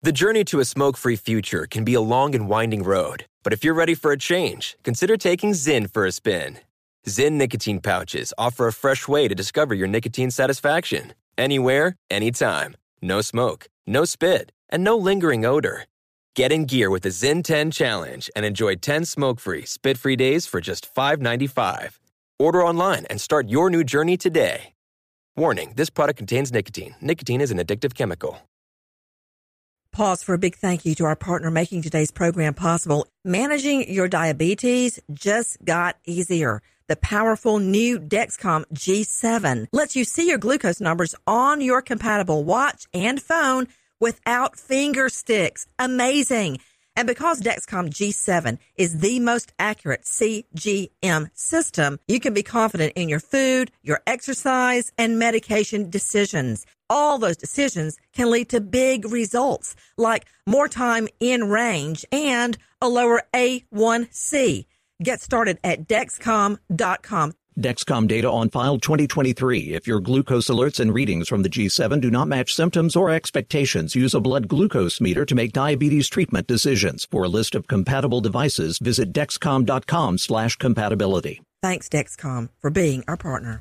The journey to a smoke-free future can be a long and winding road, but if you're ready for a change, consider taking Zyn for a spin. Zyn nicotine pouches offer a fresh way to discover your nicotine satisfaction. Anywhere, anytime. No smoke, no spit, and no lingering odor. Get in gear with the Zyn 10 Challenge and enjoy 10 smoke-free, spit-free days for just $5.95. Order online and start your new journey today. Warning, this product contains nicotine. Nicotine is an addictive chemical. Pause for a big thank you to our partner making today's program possible. Managing your diabetes just got easier. The powerful new Dexcom G7 lets you see your glucose numbers on your compatible watch and phone without finger sticks. Amazing. And because Dexcom G7 is the most accurate CGM system, you can be confident in your food, your exercise, and medication decisions. All those decisions can lead to big results, like more time in range and a lower A1C. Get started at Dexcom.com. Dexcom data on file 2023. If your glucose alerts and readings from the G7 do not match symptoms or expectations, use a blood glucose meter to make diabetes treatment decisions. For a list of compatible devices, visit Dexcom.com/compatibility. Thanks, Dexcom, for being our partner.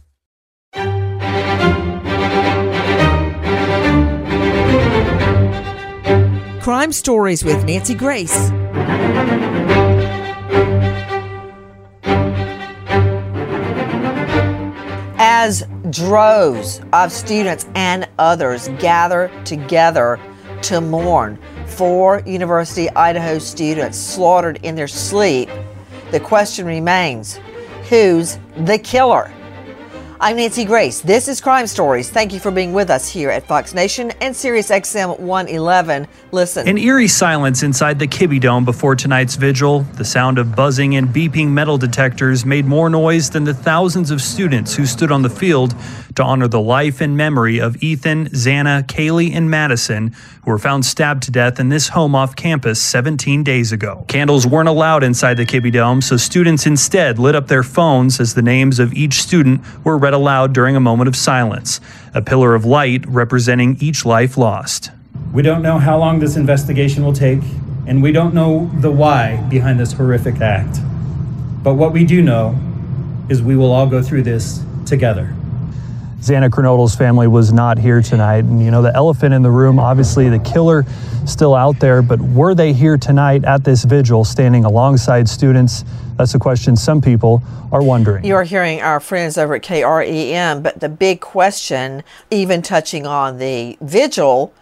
Crime Stories with Nancy Grace. As droves of students and others gather together to mourn 4 University of Idaho students slaughtered in their sleep, the question remains, who's the killer? I'm Nancy Grace. This is Crime Stories. Thank you for being with us here at Fox Nation and Sirius XM 111. Listen. An eerie silence inside the Kibbe Dome before tonight's vigil. The sound of buzzing and beeping metal detectors made more noise than the thousands of students who stood on the field to honor the life and memory of Ethan, Xana, Kaylee, and Madison, who were found stabbed to death in this home off campus 17 days ago. Candles weren't allowed inside the Kibbe Dome, so students instead lit up their phones as the names of each student were read aloud during a moment of silence, a pillar of light representing each life lost. We don't know how long this investigation will take, and we don't know the why behind this horrific act. But what we do know is we will all go through this together. Xana Kernodle's family was not here tonight. And, the elephant in the room, obviously the killer still out there, but were they here tonight at this vigil standing alongside students? That's a question some people are wondering. You're hearing our friends over at KREM, but the big question, even touching on the vigil,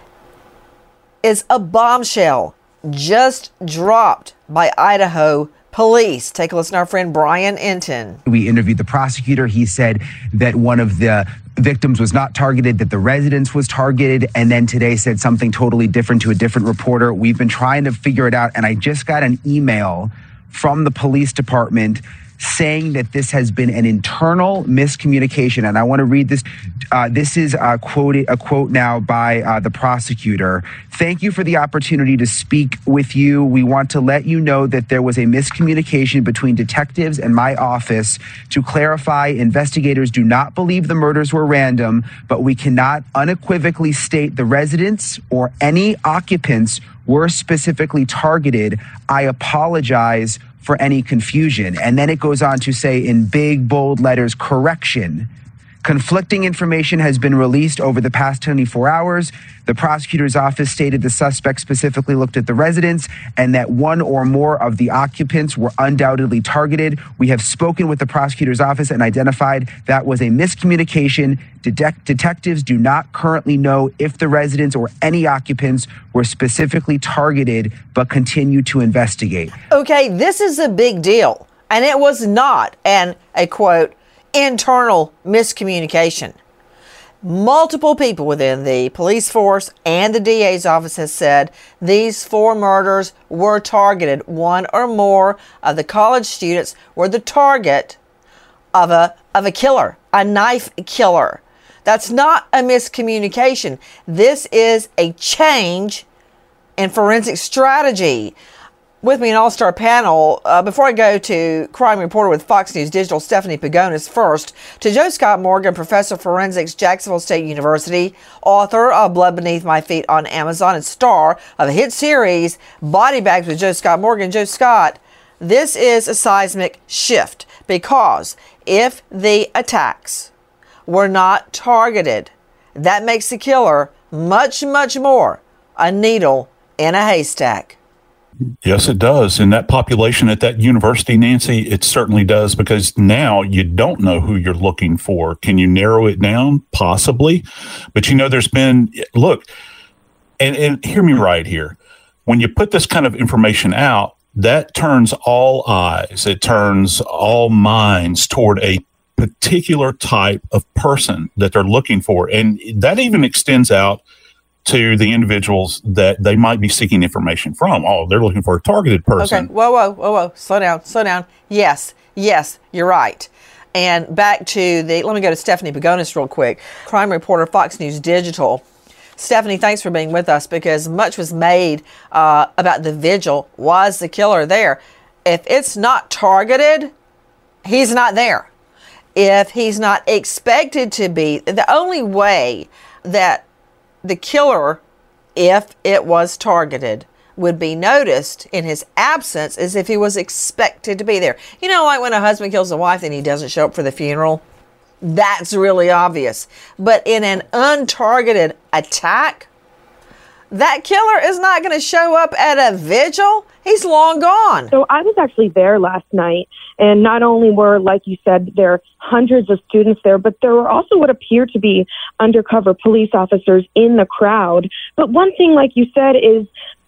is a bombshell just dropped by Idaho police. Take a listen to our friend Brian Enton. We interviewed the prosecutor. He said that one of the victims was not targeted, that the residence was targeted, and then today said something totally different to a different reporter. We've been trying to figure it out, and I just got an email from the police department saying that this has been an internal miscommunication. And I want to read this. This is a quote now by the prosecutor. "Thank you for the opportunity to speak with you. We want to let you know that there was a miscommunication between detectives and my office. To clarify, investigators do not believe the murders were random, but we cannot unequivocally state the residents or any occupants were specifically targeted. I apologize for any confusion." And then it goes on to say in big, bold letters, correction. Conflicting information has been released over the past 24 hours. The prosecutor's office stated the suspect specifically looked at the residence and that one or more of the occupants were undoubtedly targeted. We have spoken with the prosecutor's office and identified that was a miscommunication. Detectives do not currently know if the residents or any occupants were specifically targeted, but continue to investigate. Okay, this is a big deal. And it was not a quote, internal miscommunication. Multiple people within the police force and the DA's office has said these 4 murders were targeted. One or more of the college students were the target of a killer, a knife killer. That's not a miscommunication. This is a change in forensic strategy. With me, an all-star panel. Before I go to crime reporter with Fox News Digital, Stephanie Pagonis, first to Joe Scott Morgan, professor of forensics, Jacksonville State University, author of Blood Beneath My Feet on Amazon, and star of the hit series Body Bags with Joe Scott Morgan. Joe Scott, this is a seismic shift because if the attacks were not targeted, that makes the killer much, much more a needle in a haystack. Yes, it does. In that population at that university, Nancy, it certainly does, because now you don't know who you're looking for. Can you narrow it down? Possibly. But, there's been, look, and hear me right here. When you put this kind of information out, that turns all eyes. It turns all minds toward a particular type of person that they're looking for. And that even extends out to the individuals that they might be seeking information from. Oh, they're looking for a targeted person. Okay, whoa. Slow down. Yes, you're right. And back to let me go to Stephanie Pagonis real quick. Crime reporter, Fox News Digital. Stephanie, thanks for being with us, because much was made about the vigil. Was the killer there? If it's not targeted, he's not there. If he's not expected to be, the only way that the killer, if it was targeted, would be noticed in his absence is if he was expected to be there. Like when a husband kills a wife and he doesn't show up for the funeral. That's really obvious. But in an untargeted attack, that killer is not going to show up at a vigil. He's long gone. So I was actually there last night, and not only were, like you said, there hundreds of students there, but there were also what appeared to be undercover police officers in the crowd. But one thing, like you said, is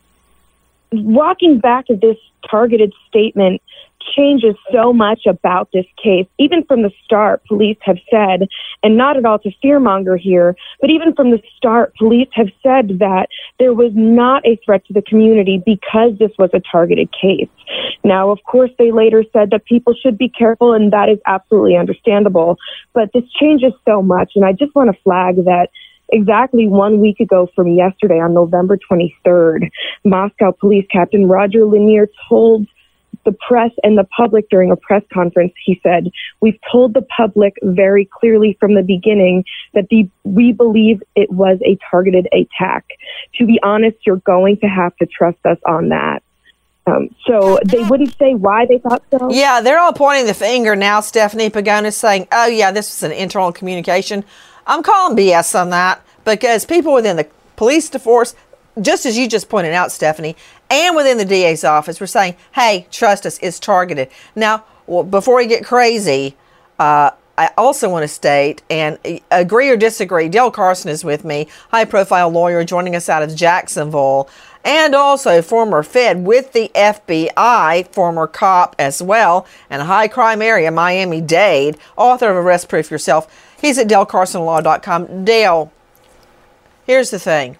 walking back to this targeted statement changes so much about this case. Even from the start, police have said, and not at all to fearmonger here, but even from the start, police have said that there was not a threat to the community because this was a targeted case. Now, of course, they later said that people should be careful, and that is absolutely understandable. But this changes so much, and I just want to flag that exactly 1 week ago from yesterday, on November 23rd, Moscow Police Captain Roger Lanier told the press and the public during a press conference, he said, "We've told the public very clearly from the beginning that we believe it was a targeted attack. To be honest, you're going to have to trust us on that." So they wouldn't say why they thought so. Yeah, they're all pointing the finger now, Stephanie Pagonis, saying, oh, yeah, this was an internal communication. I'm calling BS on that, because people within the police force, just as you just pointed out, Stephanie, and within the DA's office were saying, hey, trust us, it's targeted. Now, before we get crazy, I also want to state, and agree or disagree, Dale Carson is with me, high-profile lawyer joining us out of Jacksonville, and also former Fed with the FBI, former cop as well, and a high-crime area, Miami-Dade, author of Arrest Proof Yourself. He's at DaleCarsonLaw.com. Dale, here's the thing.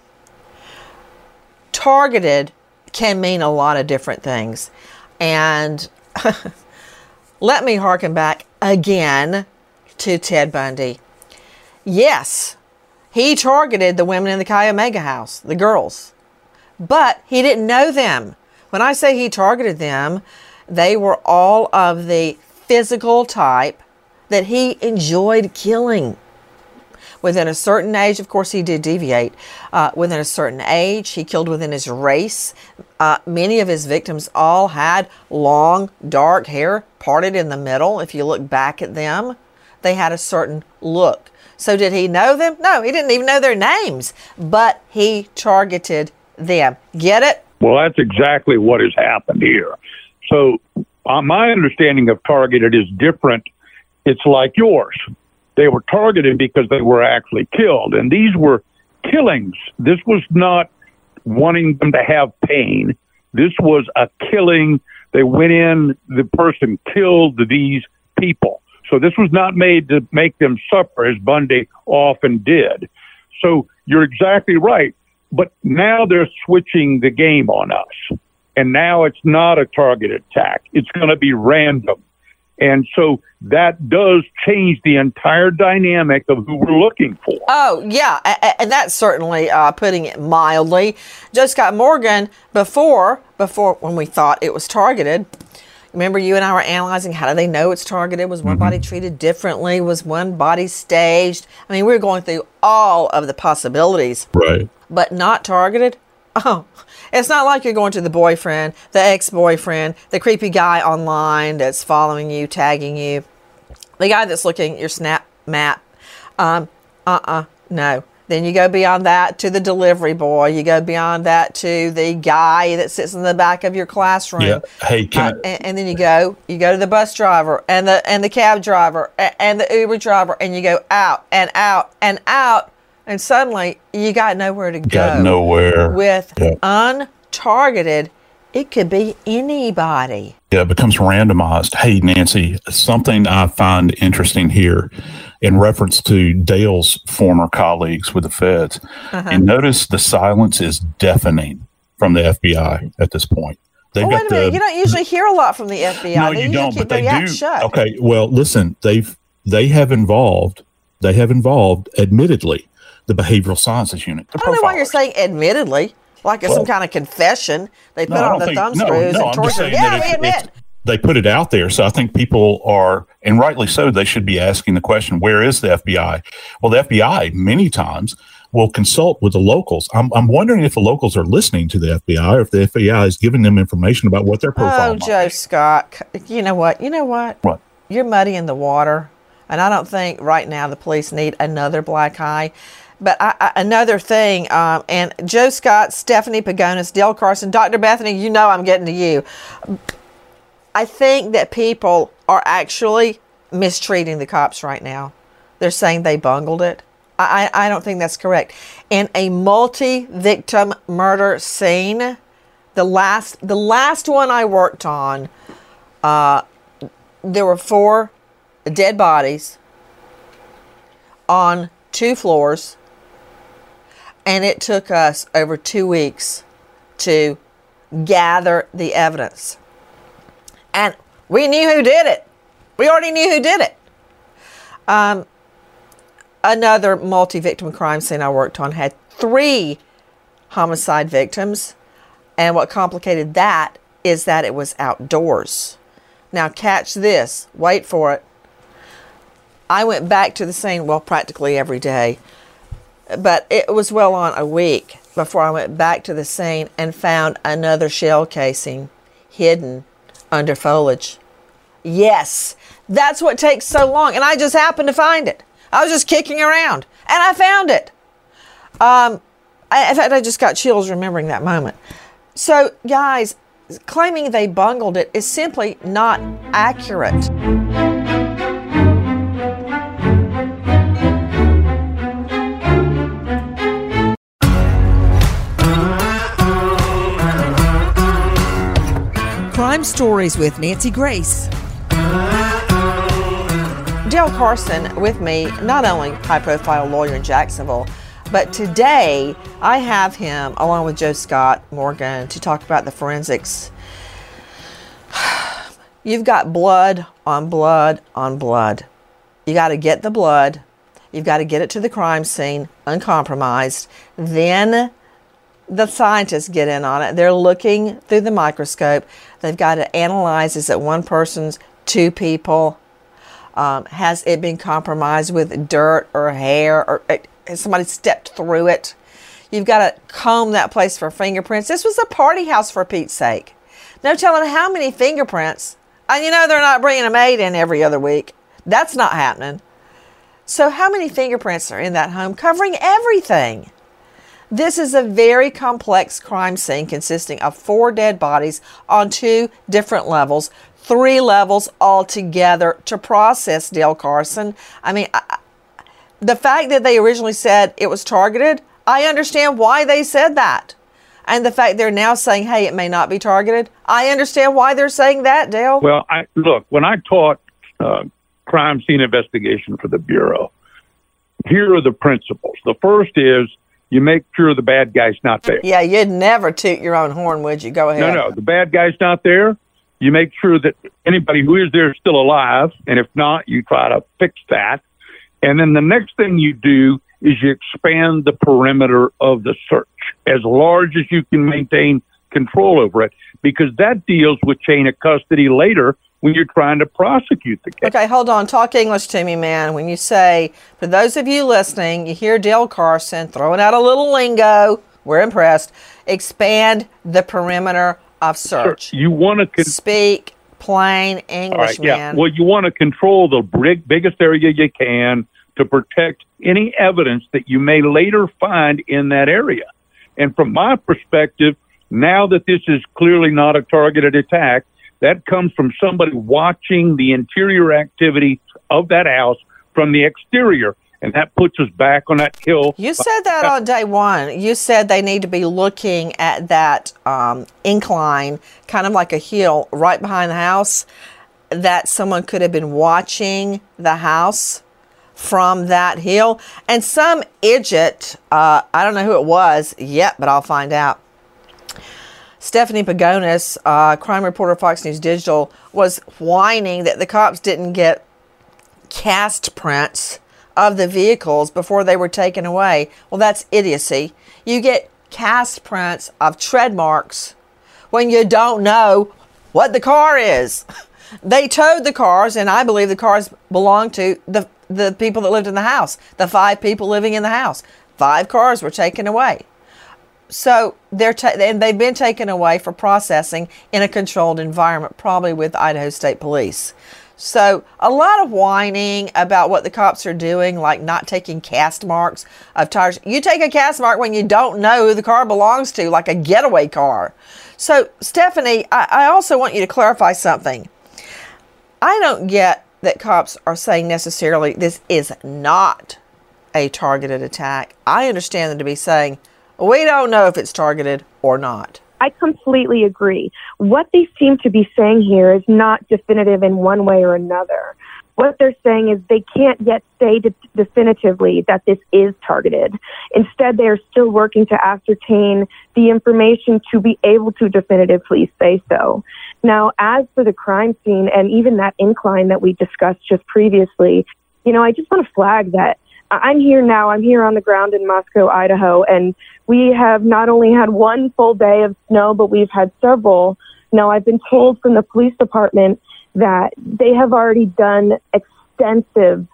Targeted can mean a lot of different things. And let me harken back again to Ted Bundy. Yes, he targeted the women in the Chi Omega house, the girls, but he didn't know them. When I say he targeted them, they were all of the physical type that he enjoyed killing. Within a certain age, of course, he did deviate. Within a certain age, he killed within his race. Many of his victims all had long, dark hair parted in the middle. If you look back at them, they had a certain look. So did he know them? No, he didn't even know their names, but he targeted them. Get it? Well, that's exactly what has happened here. So my understanding of targeted is different. It's like yours. They were targeted because they were actually killed. And these were killings. This was not wanting them to have pain. This was a killing. They went in, the person killed these people. So this was not made to make them suffer, as Bundy often did. So you're exactly right. But now they're switching the game on us. And now it's not a targeted attack. It's going to be random. And so that does change the entire dynamic of who we're looking for. Oh, yeah. And that's certainly putting it mildly. Joe Scott Morgan, before when we thought it was targeted, remember you and I were analyzing how do they know it's targeted? Was one body treated differently? Was one body staged? I mean, we were going through all of the possibilities. Right. But not targeted? Oh, it's not like you're going to the boyfriend, the ex-boyfriend, the creepy guy online that's following you, tagging you, the guy that's looking at your Snap map. No. Then you go beyond that to the delivery boy. You go beyond that to the guy that sits in the back of your classroom. Yeah. Hey, and then you go to the bus driver and the cab driver and the Uber driver, and you go out and out and out. And suddenly, you got nowhere to go. Got nowhere. With untargeted, it could be anybody. Yeah, it becomes randomized. Hey, Nancy, something I find interesting here in reference to Dale's former colleagues with the feds. And notice the silence is deafening from the FBI at this point. Wait a minute. You don't usually hear a lot from the FBI. No, you don't, but they do. Shut. Okay, well, listen, they have involved, admittedly, the behavioral sciences unit. I don't know why you're saying admittedly, like it's some kind of confession they put on the thumb screws and torture. Yeah, we admit. They put it out there, so I think people are, and rightly so, they should be asking the question, where is the FBI? Well, the FBI many times will consult with the locals. I'm wondering if the locals are listening to the FBI, or if the FBI is giving them information about what their profile is. Oh, Joe Scott, you know what? What? You're muddying the water, and I don't think right now the police need another black eye. But another thing, and Joe Scott, Stephanie Pagonis, Dale Carson, Dr. Bethany, you know I'm getting to you. I think that people are actually mistreating the cops right now. They're saying they bungled it. I don't think that's correct. In a multi-victim murder scene, the last one I worked on, there were 4 dead bodies on 2 floors. And it took us over 2 weeks to gather the evidence. And we knew who did it. We already knew who did it. Another multi-victim crime scene I worked on had 3 homicide victims. And what complicated that is that it was outdoors. Now catch this. Wait for it. I went back to the scene, well, practically every day. But it was well on a week before I went back to the scene and found another shell casing hidden under foliage. Yes, that's what takes so long. And I just happened to find it. I was just kicking around and I found it. In fact, I just got chills remembering that moment. So, guys, claiming they bungled it is simply not accurate. Crime Stories with Nancy Grace. Dale Carson with me, not only high-profile lawyer in Jacksonville, but today I have him along with Joe Scott Morgan to talk about the forensics. You've got blood on blood on blood. You got to get the blood. You've got to get it to the crime scene uncompromised. Then the scientists get in on it. They're looking through the microscope. They've got to analyze, is it one person's, 2 people? Has it been compromised with dirt or hair, or has somebody stepped through it? You've got to comb that place for fingerprints. This was a party house, for Pete's sake. No telling how many fingerprints. And you know they're not bringing a maid in every other week. That's not happening. So how many fingerprints are in that home covering everything? This is a very complex crime scene consisting of 4 dead bodies on 2 different levels, 3 levels altogether to process, Dale Carson. I mean, the fact that they originally said it was targeted, I understand why they said that. And the fact they're now saying, hey, it may not be targeted, I understand why they're saying that, Dale. Well, look, when I taught crime scene investigation for the Bureau, here are the principles. The first is, you make sure the bad guy's not there. Yeah, you'd never toot your own horn, would you? Go ahead. No, the bad guy's not there. You make sure that anybody who is there is still alive, and if not, you try to fix that. And then the next thing you do is you expand the perimeter of the search as large as you can maintain control over it, because that deals with chain of custody later when you're trying to prosecute the case. Okay, hold on. Talk English to me, man. When you say, for those of you listening, you hear Dale Carson throwing out a little lingo, we're impressed, expand the perimeter of search. You want to speak plain English, man. Well, you want to control the biggest area you can to protect any evidence that you may later find in that area. And from my perspective, now that this is clearly not a targeted attack, that comes from somebody watching the interior activity of that house from the exterior. And that puts us back on that hill. You said that on day one. You said they need to be looking at that incline, kind of like a hill right behind the house, that someone could have been watching the house from that hill. And some idiot, I don't know who it was yet, but I'll find out. Stephanie Pagonis, crime reporter, Fox News Digital, was whining that the cops didn't get cast prints of the vehicles before they were taken away. Well, that's idiocy. You get cast prints of tread marks when you don't know what the car is. They towed the cars, and I believe the cars belonged to the people that lived in the house, the 5 people living in the house. 5 cars were taken away. So and they've been taken away for processing in a controlled environment, probably with Idaho State Police. So a lot of whining about what the cops are doing, like not taking cast marks of tires. You take a cast mark when you don't know who the car belongs to, like a getaway car. So, Stephanie, I also want you to clarify something. I don't get that cops are saying necessarily this is not a targeted attack. I understand them to be saying, we don't know if it's targeted or not. I completely agree. What they seem to be saying here is not definitive in one way or another. What they're saying is they can't yet say definitively that this is targeted. Instead, they are still working to ascertain the information to be able to definitively say so. Now, as for the crime scene and even that incline that we discussed just previously, I just want to flag that I'm here now. I'm here on the ground in Moscow, Idaho, and we have not only had one full day of snow, but we've had several. Now, I've been told from the police department that they have already done extensive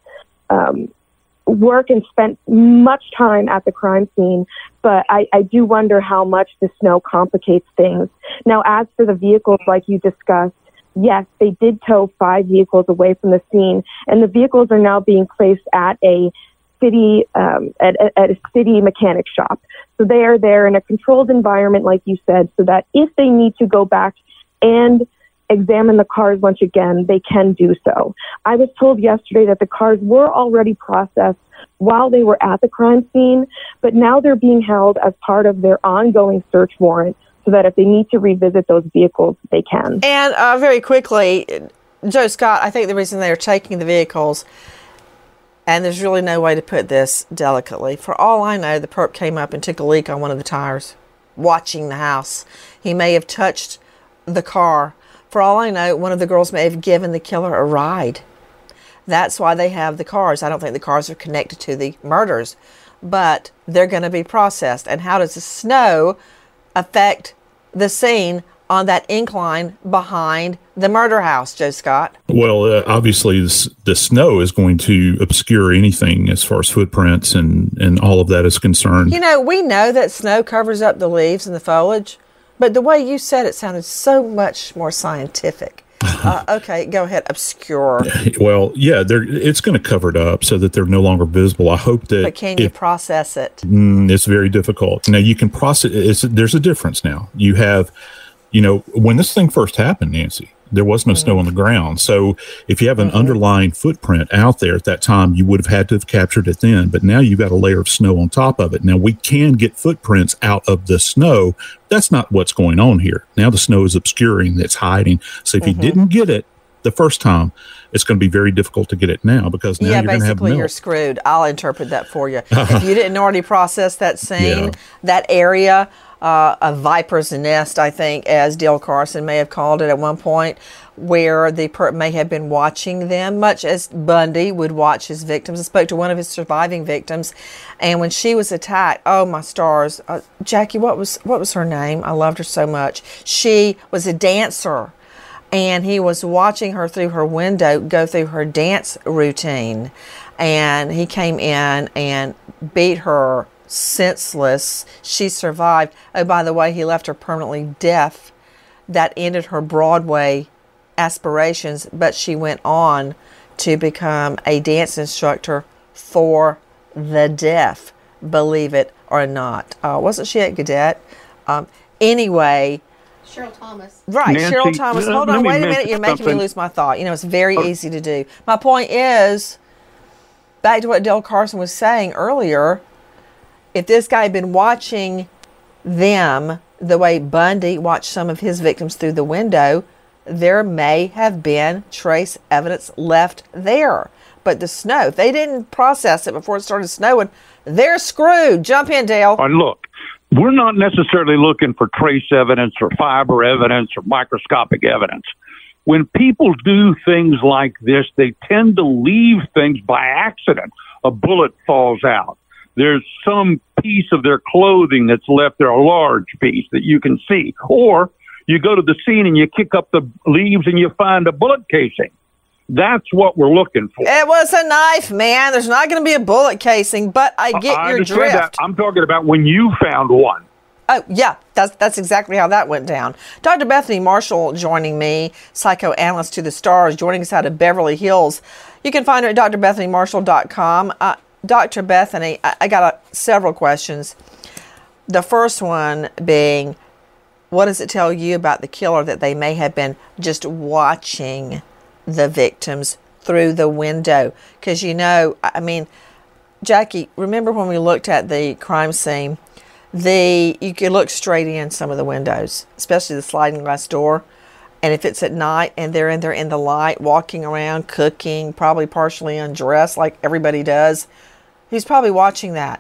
work and spent much time at the crime scene, but I do wonder how much the snow complicates things. Now, as for the vehicles, like you discussed, yes, they did tow 5 vehicles away from the scene, and the vehicles are now being placed at a city at a city mechanic shop. So they are there in a controlled environment, like you said, so that if they need to go back and examine the cars once again, they can do so. I was told yesterday that the cars were already processed while they were at the crime scene, but now they're being held as part of their ongoing search warrant so that if they need to revisit those vehicles, they can. And very quickly, Joe Scott, I think the reason they're taking the vehicles, and there's really no way to put this delicately, for all I know, the perp came up and took a leak on one of the tires, watching the house. He may have touched the car. For all I know, one of the girls may have given the killer a ride. That's why they have the cars. I don't think the cars are connected to the murders, but they're going to be processed. And how does the snow affect the scene on that incline behind the murder house, Joe Scott? Well, obviously, the snow is going to obscure anything as far as footprints and all of that is concerned. We know that snow covers up the leaves and the foliage, but the way you said it sounded so much more scientific. Okay, go ahead. Obscure. Well, yeah, it's going to cover it up so that they're no longer visible. I hope that. But can you process it? It's very difficult. Now, you can process. There's a difference now. You have, when this thing first happened, Nancy, there was no snow on the ground. So if you have an underlying footprint out there at that time, you would have had to have captured it then. But now you've got a layer of snow on top of it. Now, we can get footprints out of the snow. That's not what's going on here. Now the snow is obscuring, it's hiding. So if you didn't get it the first time, it's going to be very difficult to get it now because now you're going to have melt. You're screwed. I'll interpret that for you. If you didn't already process that scene, that area, a viper's nest, I think, as Dale Carson may have called it at one point, where the may have been watching them, much as Bundy would watch his victims. I spoke to one of his surviving victims, and when she was attacked, oh my stars, Jackie, what was her name? I loved her so much. She was a dancer, and he was watching her through her window go through her dance routine, and he came in and beat her senseless. She survived. Oh, by the way, he left her permanently deaf. That ended her Broadway aspirations, but she went on to become a dance instructor for the deaf, believe it or not. Wasn't she at Gaudet? Anyway, Cheryl Thomas. Right, Nancy, Cheryl Thomas. Hold on, wait a minute. You're making me lose my thought. You know, it's very easy to do. My point is, back to what Dale Carson was saying earlier, if this guy had been watching them the way Bundy watched some of his victims through the window, there may have been trace evidence left there. But the snow, if they didn't process it before it started snowing, they're screwed. Jump in, Dale. Look, we're not necessarily looking for trace evidence or fiber evidence or microscopic evidence. When people do things like this, they tend to leave things by accident. A bullet falls out. There's some piece of their clothing that's left there, a large piece that you can see. Or you go to the scene and you kick up the leaves and you find a bullet casing. That's what we're looking for. It was a knife, man. There's not going to be a bullet casing, but I get your drift. That. I'm talking about when you found one. Oh, yeah, that's exactly how that went down. Dr. Bethany Marshall joining me, psychoanalyst to the stars, joining us out of Beverly Hills. You can find her at drbethanymarshall.com. Dr. Bethany, I got several questions. The first one being, what does it tell you about the killer that they may have been just watching the victims through the window? Because, you know, I mean, Jackie, remember when we looked at the crime scene, you could look straight in some of the windows, especially the sliding glass door. And if it's at night and they're in there in the light, walking around, cooking, probably partially undressed like everybody does, he's probably watching that.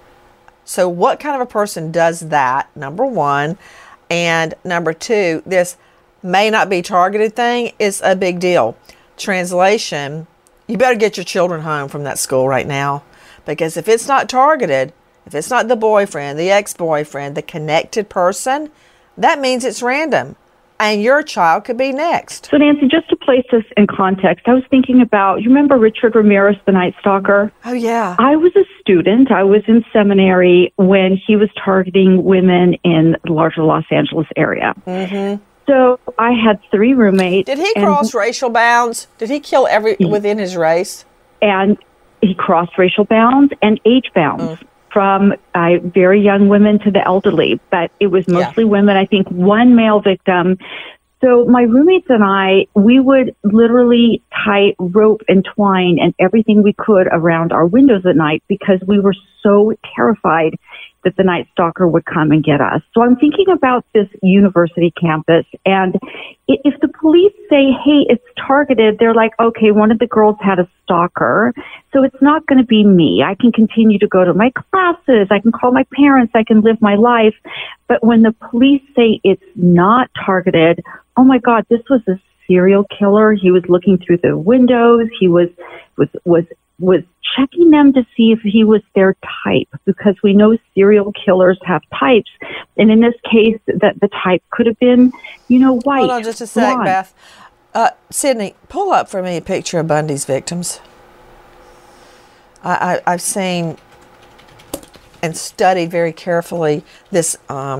So what kind of a person does that, number one? And number two, this may not be targeted thing is a big deal. Translation, you better get your children home from that school right now. Because if it's not targeted, if it's not the boyfriend, the ex-boyfriend, the connected person, that means it's random. And your child could be next. So, Nancy, just to place this in context, I was thinking about, you remember Richard Ramirez, the Night Stalker? Oh, yeah. I was a student. I was in seminary when he was targeting women in the larger Los Angeles area. Mm-hmm. So I had 3 roommates. Did he cross racial bounds? Did he kill within his race? And he crossed racial bounds and age bounds. From very young women to the elderly, but it was mostly women, I think 1 male victim. So my roommates and I, we would literally tie rope and twine and everything we could around our windows at night because we were so terrified that the Night Stalker would come and get us. So I'm thinking about this university campus, and if the police say, hey, it's targeted, they're like, okay, one of the girls had a stalker, so it's not going to be me. I can continue to go to my classes, I can call my parents, I can live my life. But when the police say it's not targeted, oh my God, this was a serial killer. He was looking through the windows. He was checking them to see if he was their type, because we know serial killers have types. And in this case, that the type could have been, white. Hold on just a sec, blonde. Beth. Sydney, pull up for me a picture of Bundy's victims. I've seen and studied very carefully this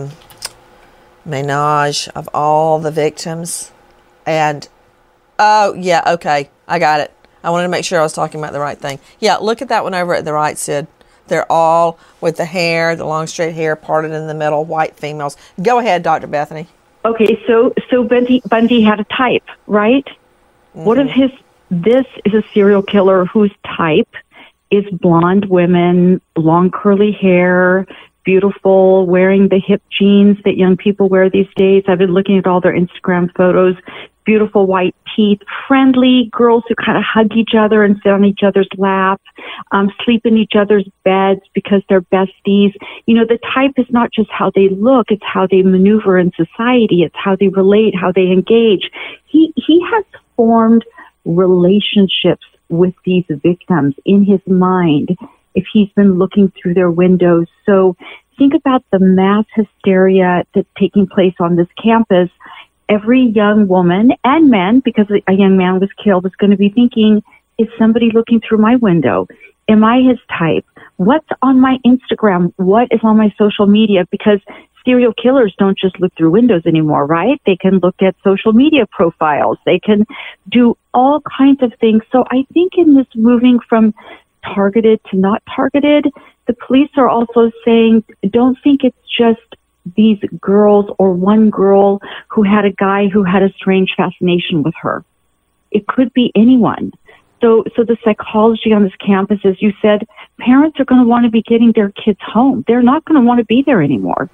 menage of all the victims. And, oh, yeah, okay, I got it. I wanted to make sure I was talking about the right thing. Yeah, look at that one over at the right, Sid. They're all with the hair, the long straight hair parted in the middle, white females. Go ahead, Dr. Bethany. Okay, so Bundy had a type, right? Mm-hmm. What if this is a serial killer whose type is blonde women, long curly hair, beautiful, wearing the hip jeans that young people wear these days. I've been looking at all their Instagram photos. beautiful white teeth, friendly girls who kind of hug each other and sit on each other's lap, sleep in each other's beds because they're besties. You know, the type is not just how they look, it's how they maneuver in society, it's how they relate, how they engage. He has formed relationships with these victims in his mind if he's been looking through their windows. So think about the mass hysteria that's taking place on this campus. Every young woman and man, because a young man was killed, is going to be thinking, is somebody looking through my window? Am I his type? What's on my Instagram? What is on my social media? Because serial killers don't just look through windows anymore, right? They can look at social media profiles. They can do all kinds of things. So I think in this moving from targeted to not targeted, the police are also saying, don't think it's just these girls or one girl who had a guy who had a strange fascination with her. It could be anyone. So the psychology on this campus, as you said, parents are going to want to be getting their kids home. They're not going to want to be there anymore.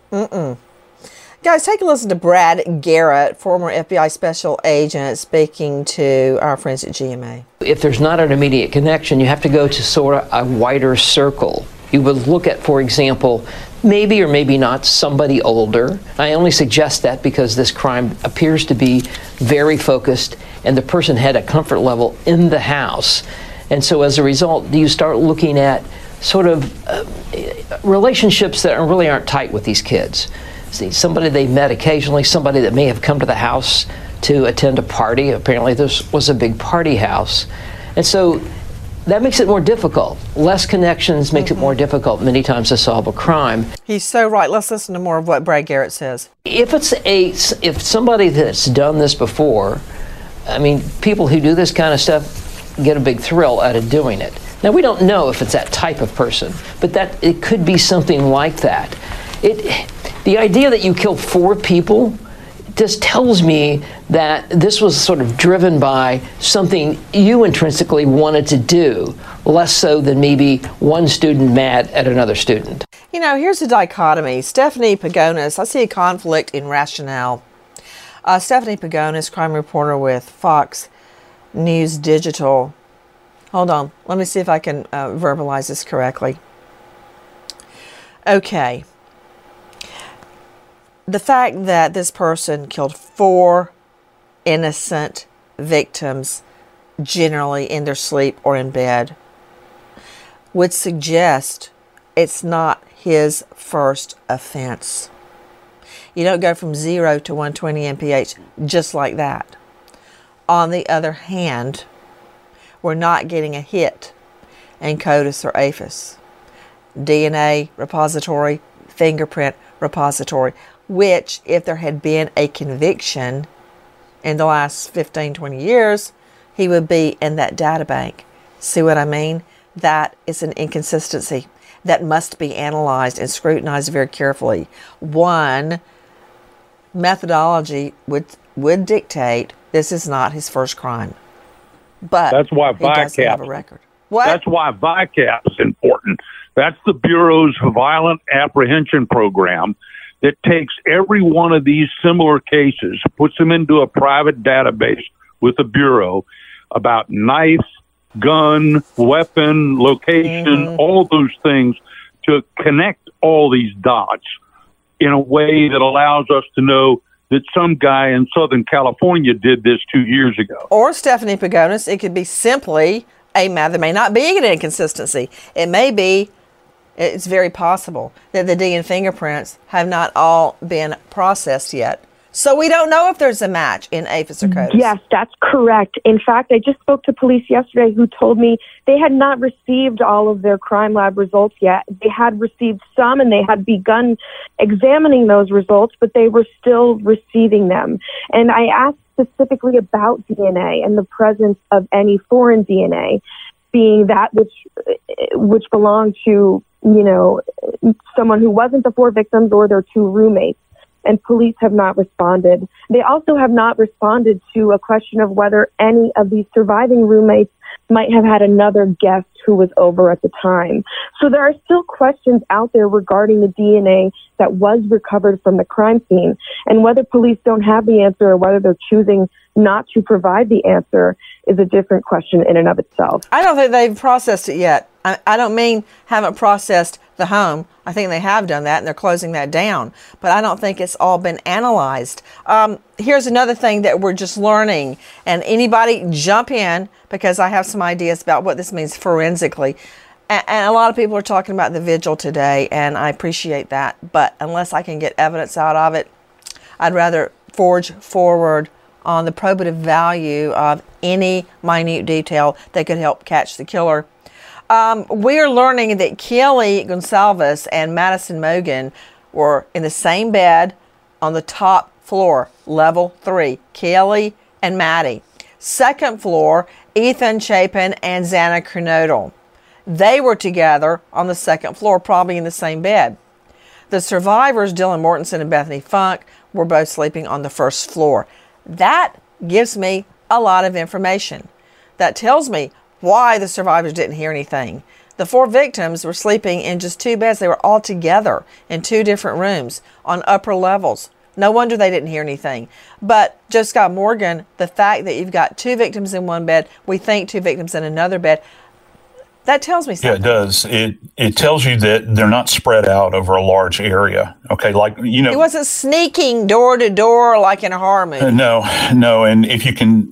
Guys, take a listen to Brad Garrett, former FBI special agent, speaking to our friends at GMA. If there's not an immediate connection, you have to go to sort of a wider circle. You would look at, for example, maybe or maybe not somebody older. I only suggest that because this crime appears to be very focused and the person had a comfort level in the house. And so as a result, you start looking at sort of relationships that really aren't tight with these kids. See, somebody they met occasionally, somebody that may have come to the house to attend a party. Apparently this was a big party house. And so that makes it more difficult. Less connections makes it more difficult many times to solve a crime. He's so right. Let's listen to more of what Brad Garrett says. If somebody that's done this before, I mean, people who do this kind of stuff get a big thrill out of doing it. Now, we don't know if it's that type of person, but that it could be something like that. The idea that you killed 4 people just tells me that this was sort of driven by something you intrinsically wanted to do, less so than maybe one student mad at another student. You know, here's a dichotomy. Stephanie Pagonis, I see a conflict in rationale. Stephanie Pagonis, crime reporter with Fox News Digital. Hold on, let me see if I can verbalize this correctly. Okay. The fact that this person killed 4 innocent victims, generally in their sleep or in bed, would suggest it's not his first offense. You don't go from 0 to 120 MPH just like that. On the other hand, we're not getting a hit in CODIS or APHIS. DNA repository, fingerprint repository, which, if there had been a conviction in the last 15, 20 years, he would be in that data bank. See what I mean? That is an inconsistency that must be analyzed and scrutinized very carefully. One methodology would dictate this is not his first crime. But that's why he doesn't have a record. What? That's why VICAP is important. That's the Bureau's Violent Apprehension Program that takes every one of these similar cases, puts them into a private database with the Bureau about knife, gun, weapon, location, all those things, to connect all these dots in a way that allows us to know that some guy in Southern California did this 2 years ago. Or Stephanie Pagonis, it could be simply a matter. There may not be an inconsistency. It may be, it's very possible that the DNA fingerprints have not all been processed yet. So we don't know if there's a match in APHIS or CODIS. Yes, that's correct. In fact, I just spoke to police yesterday who told me they had not received all of their crime lab results yet. They had received some and they had begun examining those results, but they were still receiving them. And I asked specifically about DNA and the presence of any foreign DNA, being that which belonged to, you know, someone who wasn't the 4 victims or their 2 roommates. And police have not responded. They also have not responded to a question of whether any of these surviving roommates might have had another guest who was over at the time. So there are still questions out there regarding the DNA that was recovered from the crime scene, and whether police don't have the answer or whether they're choosing not to provide the answer is a different question in and of itself. I don't think they've processed it yet. I don't mean haven't processed the home. I think they have done that and they're closing that down, but I don't think it's all been analyzed. Here's another thing that we're just learning, and anybody jump in because I have some ideas about what this means forensically. And a lot of people are talking about the vigil today, and I appreciate that, but unless I can get evidence out of it, I'd rather forge forward on the probative value of any minute detail that could help catch the killer. We're learning that Kelly Gonsalves and Madison Mogen were in the same bed on the top floor, level 3, Kelly and Maddie. Second floor, Ethan Chapin and Xana Kernodle. They were together on the second floor, probably in the same bed. The survivors, Dylan Mortensen and Bethany Funk, were both sleeping on the first floor. That gives me a lot of information. That tells me why the survivors didn't hear anything. The 4 victims were sleeping in just 2 beds. They were all together in 2 different rooms on upper levels. No wonder they didn't hear anything. But Joe Scott Morgan, the fact that you've got 2 victims in one bed, we think 2 victims in another bed, that tells me something. Yeah, it does. It tells you that they're not spread out over a large area. Okay, like, you know. He wasn't sneaking door to door like in a horror movie. No. And if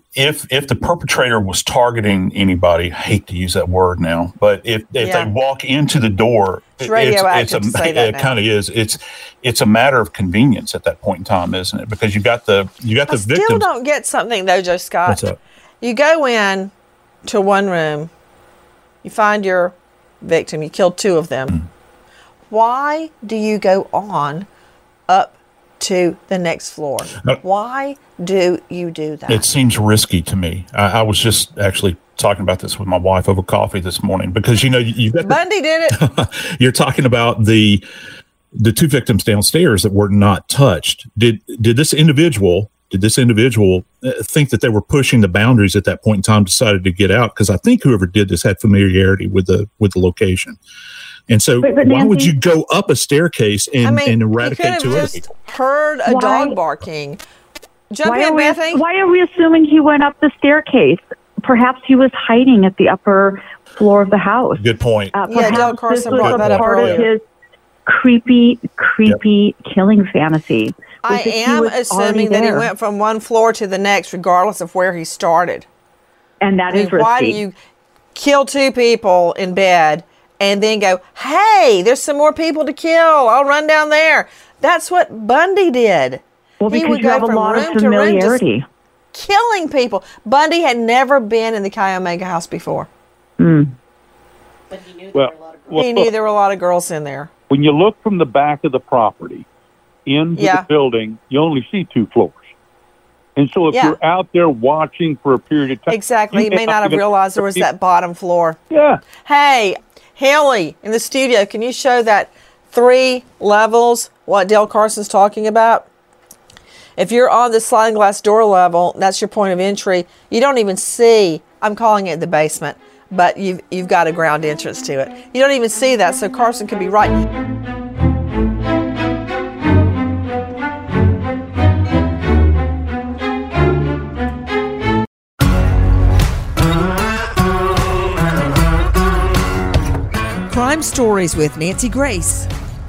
the perpetrator was targeting anybody, I hate to use that word now, but if they walk into the door, it's radioactive to say that now. It kind of is. It's a matter of convenience at that point in time, isn't it? Because you got the victims. I still don't get something though, Joe Scott. What's up? You go in to one room. You find your victim. You killed 2 of them. Why do you go on up to the next floor? Why do you do that? It seems risky to me. I was just actually talking about this with my wife over coffee this morning because, you know, you got Bundy did it. You're talking about the 2 victims downstairs that were not touched. Did this individual think that they were pushing the boundaries at that point in time, decided to get out? Because I think whoever did this had familiarity with the location. And so but why Nancy, would you go up a staircase and eradicate 2 other people? Heard a dog barking. Jump in, Bethany. Why are we assuming he went up the staircase? Perhaps he was hiding at the upper floor of the house. Good point. Del Carson brought that up earlier. Part of his creepy killing fantasy. I am assuming that he went from one floor to the next, regardless of where he started. And that is risky. Why do you kill 2 people in bed and then go, hey, there's some more people to kill. I'll run down there. That's what Bundy did. Well, because you have a lot of familiarity. Killing people. Bundy had never been in the Chi Omega house before. Mm. But he knew there were a lot of girls in there. When you look from the back of the property into the building, you only see 2 floors. And so if you're out there watching for a period of time... Exactly. You may not have realized there was that bottom floor. Yeah. Hey, Haley, in the studio, can you show that 3 levels, what Del Carson's talking about? If you're on the sliding glass door level, that's your point of entry. You don't even see, I'm calling it the basement, but you've got a ground entrance to it. You don't even see that, so Carson could be right. Crime Stories with Nancy Grace.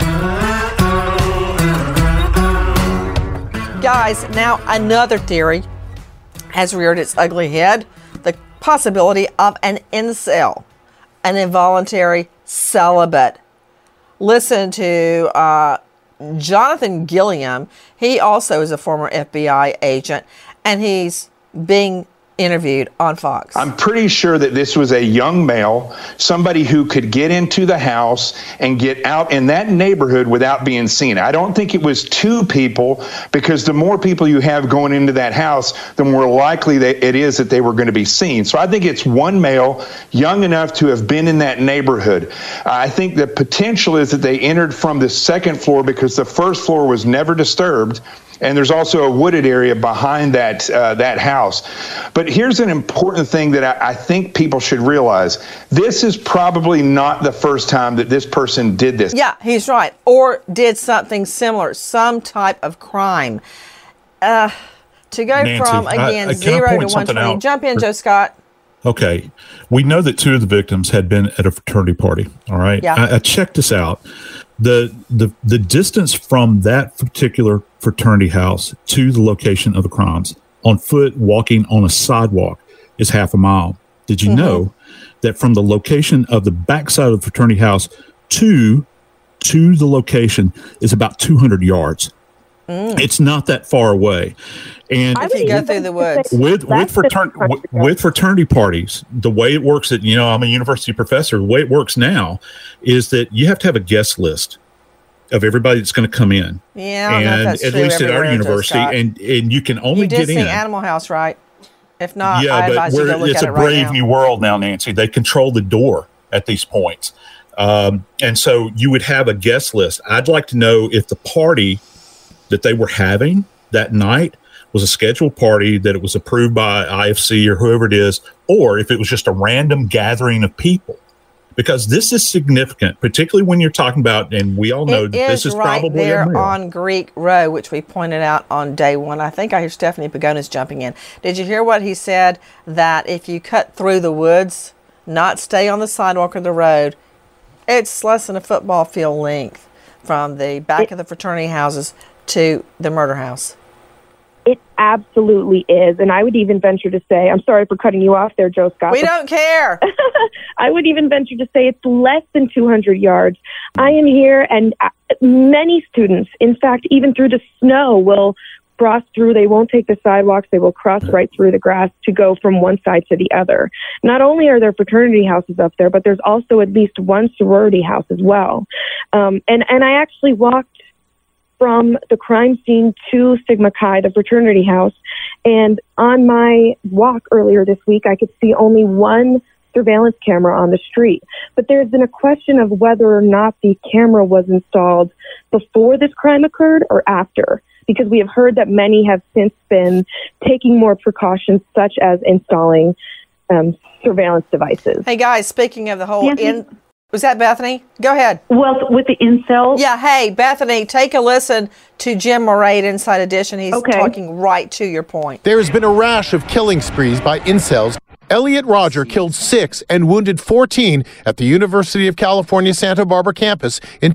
Guys, now another theory has reared its ugly head. The possibility of an incel, an involuntary celibate. Listen to Jonathan Gilliam. He also is a former FBI agent, and he's being interviewed on Fox. I'm pretty sure that this was a young male, somebody who could get into the house and get out in that neighborhood without being seen. I don't think it was 2 people, because the more people you have going into that house, the more likely that it is that they were going to be seen. So I think it's 1 male, young enough to have been in that neighborhood. I think the potential is that they entered from the 2nd floor because the 1st floor was never disturbed. and there's also a wooded area behind that house. But here's an important thing that I think people should realize. This is probably not the first time that this person did this. Yeah, he's right. Or did something similar, some type of crime. To go Nancy, from, again, I 0 to 120. out? Jump in, Joe Scott. Okay. We know that 2 of the victims had been at a fraternity party. All right. Yeah. I checked this out. The distance from that particular fraternity house to the location of the crimes on foot, walking on a sidewalk, is half a mile. Did you know that from the location of the backside of the fraternity house to the location is about 200 yards? It's not that far away. And I would go through the woods. With fraternity parties, the way it works, that I'm a university professor. The way it works now is that you have to have a guest list of everybody that's going to come in. Yeah, I don't know if that's at true least at our university, and you can only get in. You did see Animal House, right? If not, yeah, I advise you to look it's at a it right brave now. new world now, Nancy. They control the door at these points, and so you would have a guest list. I'd like to know if the party that they were having that night was a scheduled party, that it was approved by IFC or whoever it is, or if it was just a random gathering of people. Because this is significant, particularly when you're talking about, and we all know that this is right probably there unreal. on Greek Row, which we pointed out on day one. I think I hear Stephanie Pagonis jumping in. Did you hear what he said? That if you cut through the woods, not stay on the sidewalk or the road, it's less than a football field length from the back of the fraternity houses to the murder house. It absolutely is. And I would even venture to say, I'm sorry for cutting you off there, Joe Scott. We don't care. I would even venture to say it's less than 200 yards. I am here, and many students, in fact, even through the snow, will cross through. They won't take the sidewalks. They will cross right through the grass to go from one side to the other. Not only are there fraternity houses up there, but there's also at least one sorority house as well. And I actually walked from the crime scene to Sigma Chi, the fraternity house. And on my walk earlier this week, I could see only one surveillance camera on the street. But there's been a question of whether or not the camera was installed before this crime occurred or after, because we have heard that many have since been taking more precautions, such as installing surveillance devices. Hey, guys, speaking of the whole... Was that Bethany? Go ahead. Well, with the incels? Yeah, hey, Bethany, take a listen to Jim Moret Inside Edition. He's talking right to your point. There has been a rash of killing sprees by incels. Elliot Rodger killed 6 and wounded 14 at the University of California Santa Barbara campus in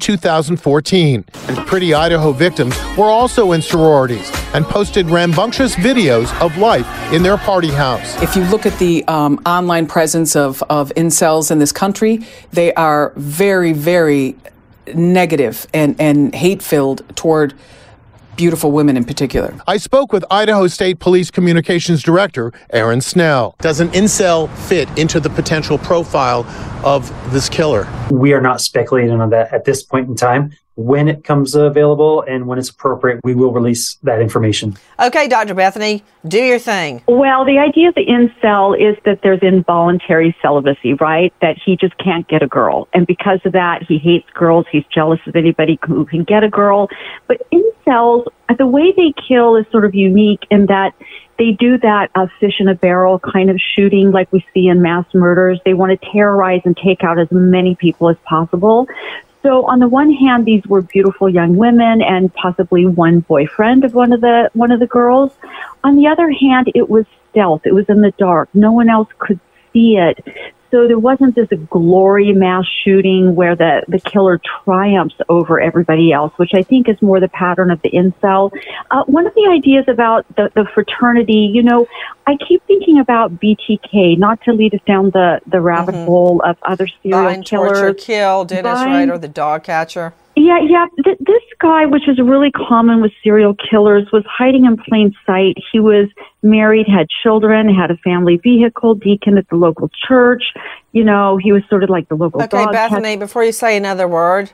2014. And pretty Idaho victims were also in sororities and posted rambunctious videos of life in their party house. If you look at the online presence of incels in this country, they are very, very negative and hate-filled toward beautiful women in particular. I spoke with Idaho State Police Communications Director Aaron Snell. Does an incel fit into the potential profile of this killer? We are not speculating on that at this point in time. When it comes available and when it's appropriate, we will release that information. Okay, Dr. Bethany, do your thing. Well, the idea of the incel is that there's involuntary celibacy, right? That he just can't get a girl. And because of that, he hates girls. He's jealous of anybody who can get a girl. But incels, the way they kill is sort of unique in that they do that fish in a barrel kind of shooting like we see in mass murders. They want to terrorize and take out as many people as possible. So on the one hand, these were beautiful young women and possibly one boyfriend of one of the girls. On the other hand, it was stealth. It was in the dark. No one else could see it. So there wasn't this glory mass shooting where the killer triumphs over everybody else, which I think is more the pattern of the incel. One of the ideas about the fraternity, I keep thinking about BTK, not to lead us down the rabbit hole of other serial Bind, killers. torture, kill, Dennis Rader, the dog catcher. Yeah. This guy, which is really common with serial killers, was hiding in plain sight. He was married, had children, had a family vehicle, deacon at the local church. He was sort of like the local dog Okay, Bethany, before you say another word,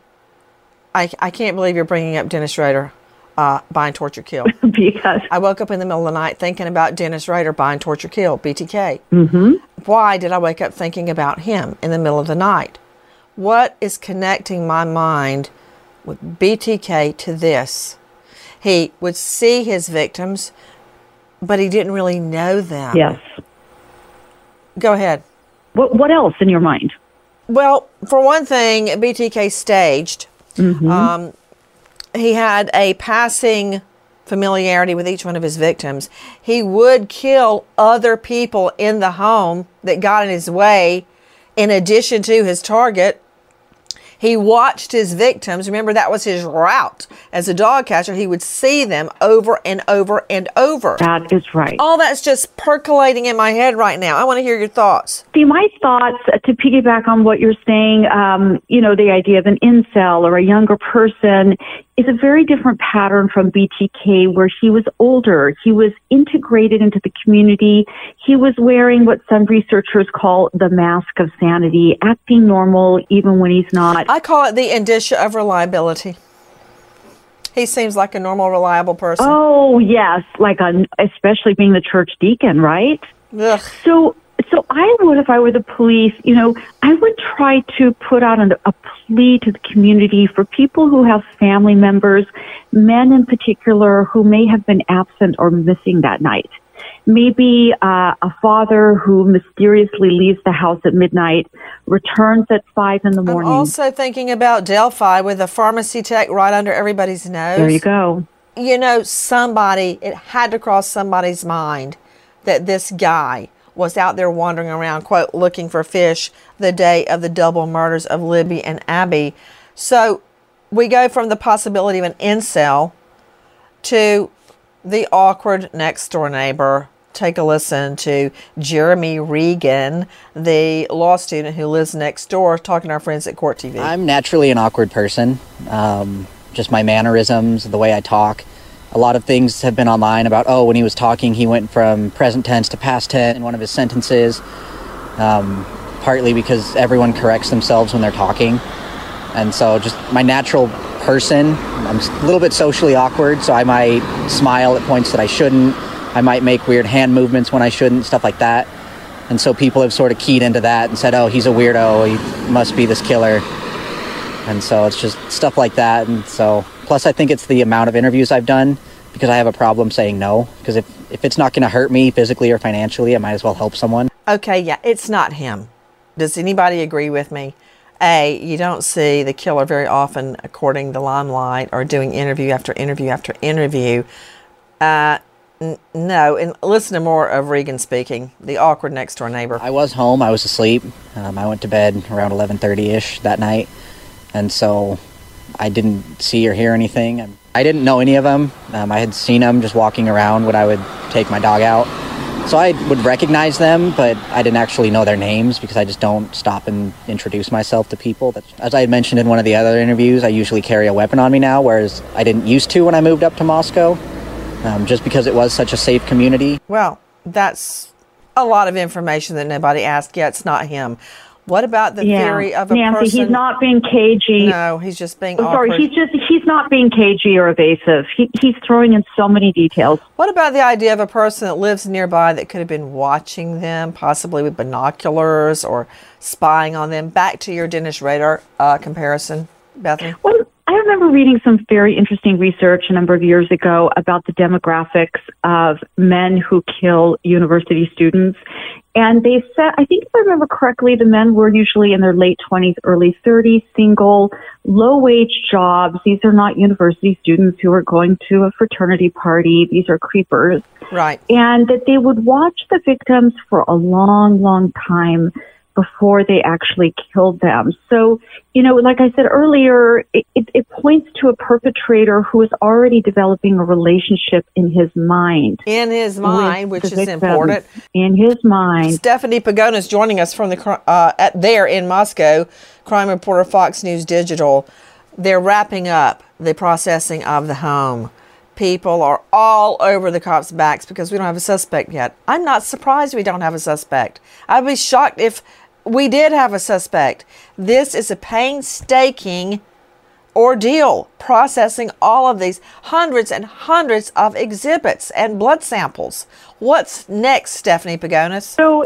I can't believe you're bringing up Dennis Rader, bind, torture, kill. Because I woke up in the middle of the night thinking about Dennis Rader, bind, torture, kill, BTK. Mm-hmm. Why did I wake up thinking about him in the middle of the night? What is connecting my mind with BTK to this? He would see his victims, but he didn't really know them. Yes. Go ahead. What else in your mind? Well, for one thing, BTK staged. Mm-hmm. He had a passing familiarity with each one of his victims. He would kill other people in the home that got in his way, in addition to his target. He watched his victims. Remember, that was his route. As a dog catcher, he would see them over and over and over. That is right. All that's just percolating in my head right now. I want to hear your thoughts. See, my thoughts, to piggyback on what you're saying, the idea of an incel or a younger person is a very different pattern from BTK, where he was older. He was integrated into the community. He was wearing what some researchers call the mask of sanity, acting normal even when he's not. I call it the indicia of reliability. He seems like a normal, reliable person. Oh, yes, especially being the church deacon, right? Ugh. So I would, if I were the police, I would try to put out a plea to the community for people who have family members, men in particular, who may have been absent or missing that night. Maybe a father who mysteriously leaves the house at midnight, returns at 5 in the morning. I'm also thinking about Delphi with a pharmacy tech right under everybody's nose. There you go. It had to cross somebody's mind that this guy was out there wandering around, quote, looking for fish the day of the double murders of Libby and Abby. So we go from the possibility of an incel to the awkward next door neighbor. Take a listen to Jeremy Regan, the law student who lives next door, talking to our friends at Court TV. I'm naturally an awkward person. Just my mannerisms, the way I talk. A lot of things have been online about, when he was talking, he went from present tense to past tense in one of his sentences, partly because everyone corrects themselves when they're talking. And so just my natural person, I'm a little bit socially awkward, so I might smile at points that I shouldn't. I might make weird hand movements when I shouldn't, stuff like that. And so people have sort of keyed into that and said, he's a weirdo, he must be this killer. And so it's just stuff like that. And so, plus I think it's the amount of interviews I've done, because I have a problem saying no. Because if it's not going to hurt me physically or financially, I might as well help someone. Okay, yeah, it's not him. Does anybody agree with me? You don't see the killer very often according to Limelight or doing interview after interview after interview. No, and listen to more of Regan speaking, the awkward next door neighbor. I was home, I was asleep. I went to bed around 11:30ish that night. And so I didn't see or hear anything. I didn't know any of them. I had seen them just walking around when I would take my dog out. So I would recognize them, but I didn't actually know their names because I just don't stop and introduce myself to people. As I had mentioned in one of the other interviews, I usually carry a weapon on me now, whereas I didn't used to when I moved up to Moscow, just because it was such a safe community. Well, that's a lot of information that nobody asked. Yeah, it's not him. What about the theory of a Nancy, person? He's not being cagey. No, he's just being awkward. Sorry, he's not being cagey or evasive. He's throwing in so many details. What about the idea of a person that lives nearby that could have been watching them, possibly with binoculars or spying on them? Back to your Dennis Rader comparison, Bethany. Well, I remember reading some very interesting research a number of years ago about the demographics of men who kill university students. And they said, I think if I remember correctly, the men were usually in their late 20s, early 30s, single, low-wage jobs. These are not university students who are going to a fraternity party. These are creepers. Right. And that they would watch the victims for a long, long time before they actually killed them. So, like I said earlier, it points to a perpetrator who is already developing a relationship in his mind. In his mind, which is important. In his mind. Stephanie Pagonis is joining us from there in Moscow, crime reporter, Fox News Digital. They're wrapping up the processing of the home. People are all over the cops' backs because we don't have a suspect yet. I'm not surprised we don't have a suspect. I'd be shocked if we did have a suspect. This is a painstaking ordeal, processing all of these hundreds and hundreds of exhibits and blood samples. What's next, Stephanie Pagonis? So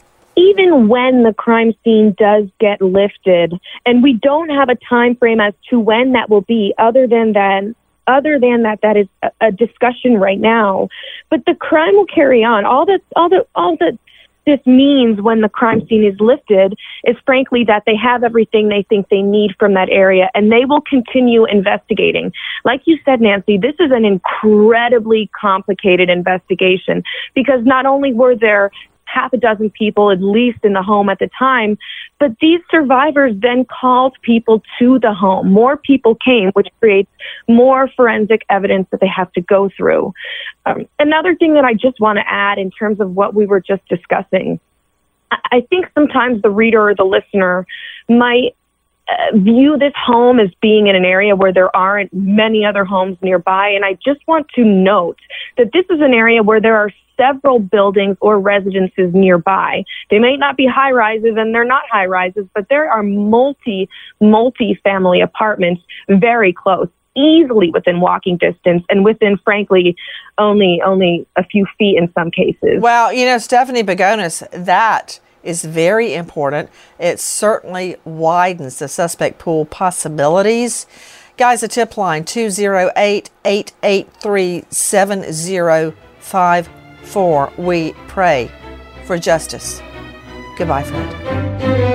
even when the crime scene does get lifted, and we don't have a time frame as to when that will be, other than other than that is a discussion right now. But the crime will carry on. All that this means when the crime scene is lifted is frankly that they have everything they think they need from that area, and they will continue investigating. Like you said, Nancy, this is an incredibly complicated investigation because not only were there half a dozen people at least in the home at the time, but these survivors then called people to the home. More people came, which creates more forensic evidence that they have to go through. Another thing that I just want to add in terms of what we were just discussing, I think sometimes the reader or the listener might view this home as being in an area where there aren't many other homes nearby. And I just want to note that this is an area where there are several buildings or residences nearby. They may not be high rises and they're not high rises, but there are multi-family apartments very close, easily within walking distance and within, frankly, only a few feet in some cases. Well, Stephanie Begonis, that is very important. It certainly widens the suspect pool possibilities. Guys, a tip line, 208-883-7054. We pray for justice. Goodbye, friend.